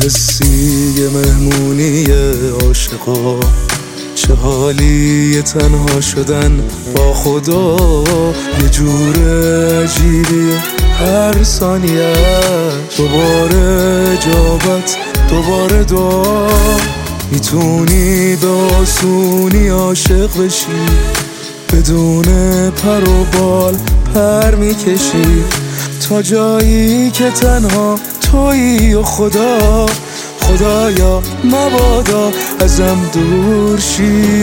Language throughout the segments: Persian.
حسی مهمونی عاشقا، چه حالی تنها شدن با خدا. یه جور عجیبیه هر ثانیه‌اش، دوباره اجابت دوباره دعا. میتونی به آسونی عاشق بشی، بدون پر و بال پر میکشی تا جایی که تنها تویی و خدا. خدایا مبادا ازم دور شی.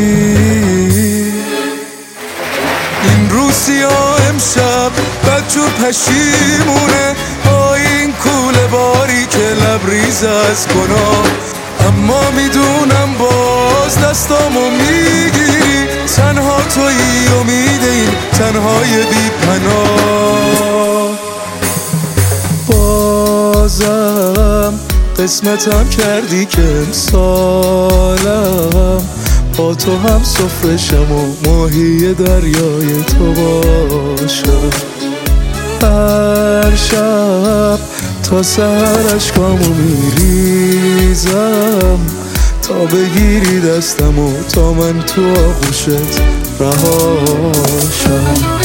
این روسیا امشب بدجور پشیمونه با این کوله باری که لبریز از گناه. اما میدونم باز دستامو میگیری، تنها تویی امید این تنهای بی پناه. بازم قسمتم کردی که امسالم با تو هم سفرشم و ماهی دریای تو باشم. هر شب تا سحر اشکامو میریزم تا بگیری دستم و تا من تو آغوشت رهاشم.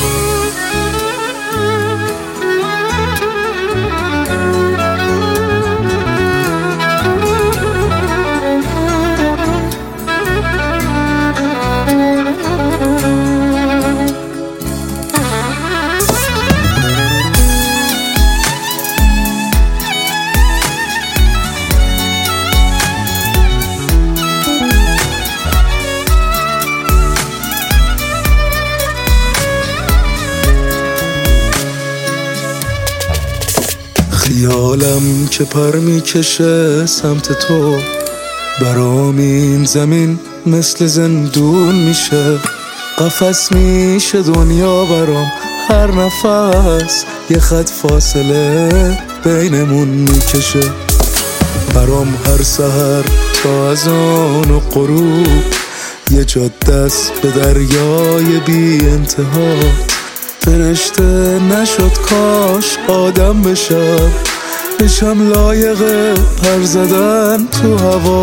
خیالم که پر میکشه سمت تو، برام این زمین مثل زندون میشه. قفس میشه دنیا برام، هر نفس یه خط فاصله بینمون میکشه. برام هر سحر تا اذان و غروب یه جاده است به دریای بی انتها. فرشته نشد کاش آدم بشم لایق پر زدن تو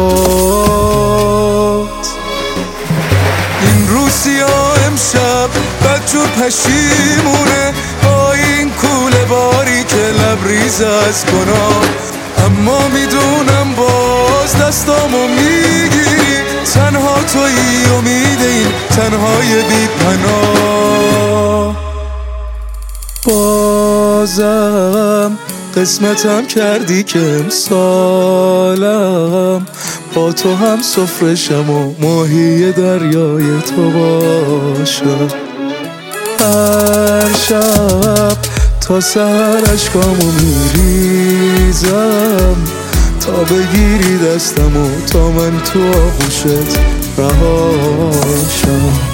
هوات. این روسیا امشب بدجور پشیمونه با این کوله باری که لبریز از گناه. اما میدونم باز دستامو میگیری، تنها تویی امید این تنهای بی پناه. بازم قسمتم کردی که امسالم با تو هم سفرشم و ماهی دریای تو باشم. هر شب تا سحر اشکامو میریزم تا بگیری دستم و تا من تو آغوشت رهاشم.